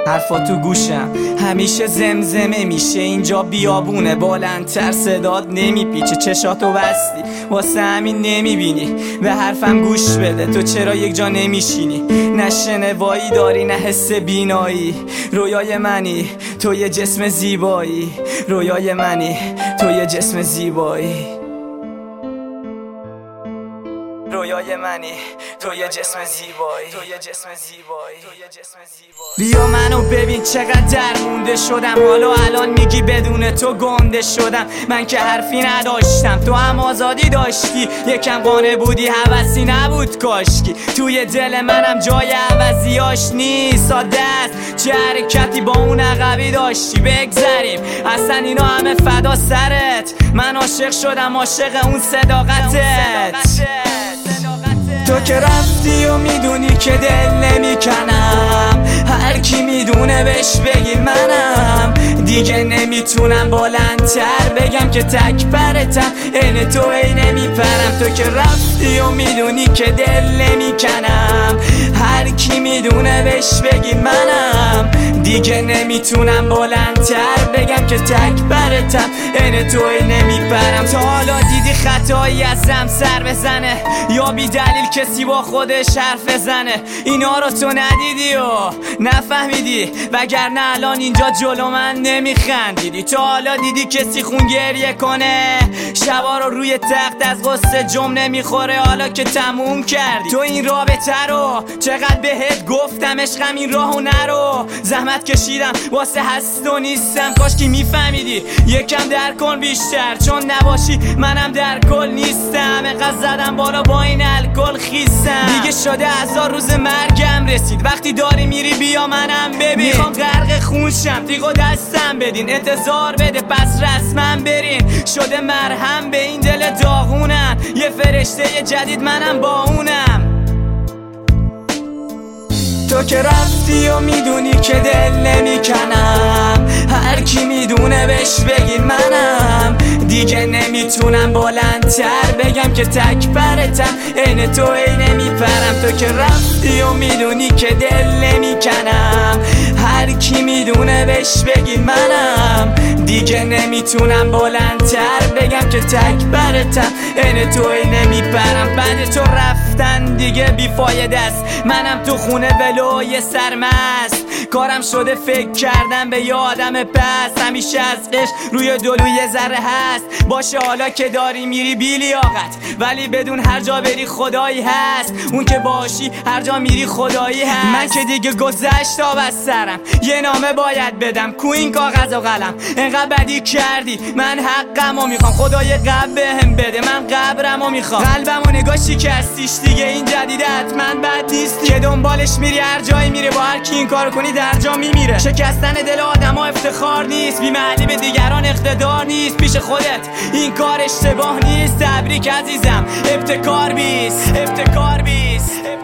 حرفا تو گوشم همیشه زمزمه میشه، اینجا بیابونه بلندتر صدات نمیپیچه. چشاتو بستی واسه همین نمیبینی، به حرفم گوش بده تو چرا یک جا نمیشینی. نه شنوایی داری نه حس بینایی، رویای منی تو یه جسم زیبایی، رویای منی تو یه جسم زیبایی، رویای منی تو یه جسم زیبایی، تو یه جسم زیبایی، تو یه جسم زیبایی. بیا منو ببین چقدر درمونده شدم، حالا الان میگی بدون تو گنده شدم. من که حرفی نداشتم تو هم آزادی داشتی، یکم قانع بودی هوسی نبود کاشکی. توی دل منم جای عوضیاش نیست، ساده است چه حرکتی با اون عقبی داشتی. بگذریم اصلا اینا همه فدا سرت، من عاشق شدم عاشق اون صداقتت. تو که رفتی و میدونی که دل نمیکنم، هر کی میدونه بهش بگی منم. دیگه نمیتونم بلندتر بگم که تک پرتم، عین تو ای نمیپرم. تو که رفتی و میدونی که دل نمیکنم، هر کی میدونه بهش بگی منم. دیگه نمیتونم بلندتر بگم که تک پرتم، عین تو ای نمیپرم. تا حالا دیدی خطایی ازم سر بزنه، یا بی دلیل کسی با خودش حرف بزنه؟ اینا رو تو ندیدی و نفهمیدی، وگرنه الان اینجا جلو من نمیخندیدی. تا حالا دیدی کسی خون گریه کنه، شبا رو روی تخت از غصه جم نمیخوره؟ حالا که تموم کردی تو این رابطه رو، چقدر بهت گفتم عشقم این راهو نرو. زحمت کشیدم واسه هست و نیستم، کاش که میفهمیدی یکم در کن بیشتر. چون نباشی منم در کل نیستم، اینقدر زدم بالا با این الکل خیسم. دیگه شده 1000 روز مرگم رسید، وقتی داری میری بیا منم ببین. میخوام غرق خون شم تیغو دستم بدین، انتظار بده پس رسما برین. شده مرهم به این دل داغونم، یه فرشته جدید منم با اونم. تو که رفتی و میدونی که دل نمیکنم، هر کی میدونه بهش بگی منم. دیگه نمیتونم بلندتر بگم که تک پرتم، عین تو ای نمیپرم. تو که رفتی و میدونی که دل نمیکنم، هر کی میدونه بهش بگی منم. دیگه نمیتونم بلندتر بگم که تک پرتم، عین تو ای نمیپرم. بعد تو رفتن دیگه بیفایده است، منم تو خونه ولوی سرمست. کارم شده فکر کردم به یه آدم پس، همیشه از عشق روی دلو یه ذره هست. باشه حالا که داری میری بی لیاقت، ولی بدون هر جا بری خدایی هست. اون که باشی هر جا میری خدایی هست. من که دیگه گذشت آب از سرم، یه نامه باید بدم کو این کاغذ و قلم. انقدر بدی کردی من حقمو میخوام، خدای قبر بهم بده من قبرمو میخوام. قلبمو نگاه شکستیش دیگه این جدیدت من بد نیست که دنبالش میری هر جایی میره. با هر کی این کارو کنی در جا میمیره. شکستن دل آدما افتخار نیست، بی معنی به دیگران اقتدار نیست. پیش خودت این کار اشتباه نیست. تبریک عزیزم ابتکار بیست، ابتکار بیست.